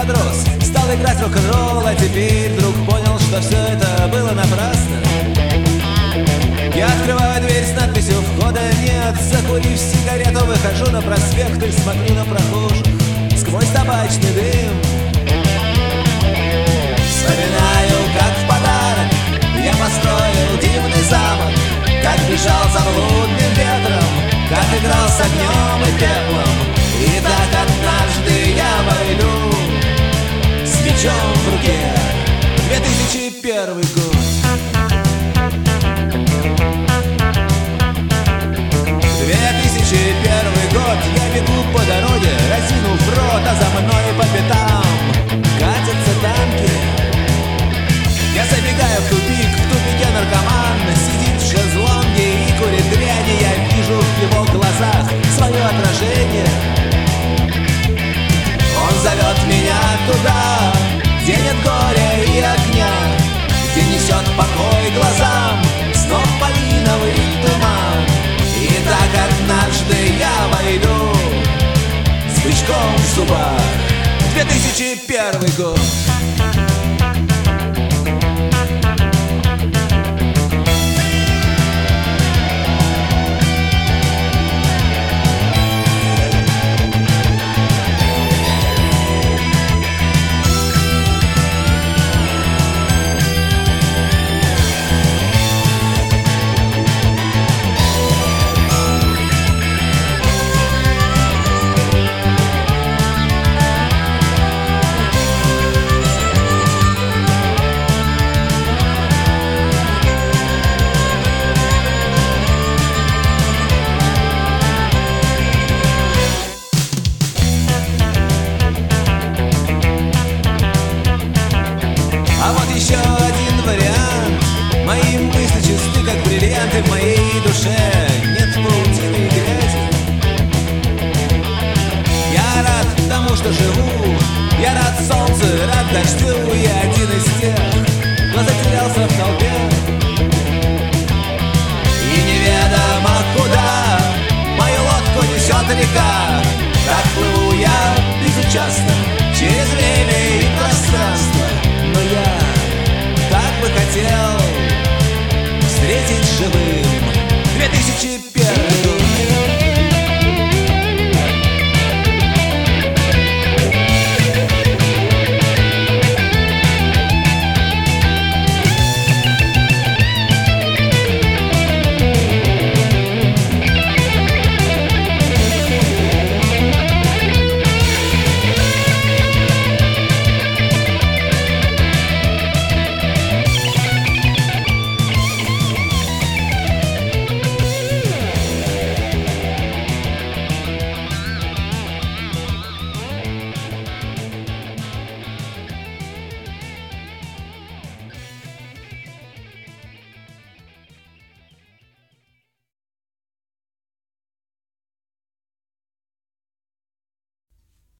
подрос, стал играть в рок-н-ролл, а теперь вдруг понял, что все это было напрасно. Я открываю дверь с надписью «Входа нет». Закурив сигарету, выхожу на проспект и смотрю на прохожих сквозь табачный дым. Вспоминаю, как в подарок я построил дивный замок, как бежал за блудным ветром, как играл с огнем и пеплом. И так однажды я войду с мечом в руке. 2001 год. 2001 год. Я бегу по дороге, разинув рот, а за мной по пятам катятся танки. Я забегаю в тупике наркоман сидит в шезлонге и курит дрянь. Я вижу в его глазах свое отражение. Он зовет меня туда, где нет горя и огня, где несет покой глазам снов малиновый туман. И так однажды я войду с бычком в зубах. 2001 год. А вот еще один вариант. Мои мысли чисты, как бриллианты. В моей душе нет паутины и грязи. Я рад тому, что живу. Я рад солнцу, рад дождю. Я один из тех, кто затерялся в толпе. И неведомо куда мою лодку несет река. Так